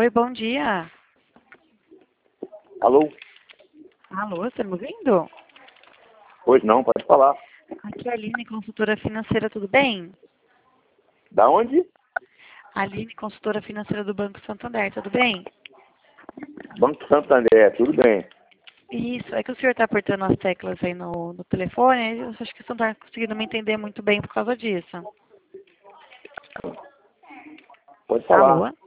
Oi, bom dia. Alô? Alô, você está me ouvindo? Oi, não, pode falar. Aqui é a Aline, consultora financeira, tudo bem? Da onde? Aline, consultora financeira do Banco Santander, tudo bem? Banco Santander, tudo bem. Isso, é que o senhor está apertando as teclas aí no telefone, eu acho que você não está conseguindo me entender muito bem por causa disso. Pode falar. Alô?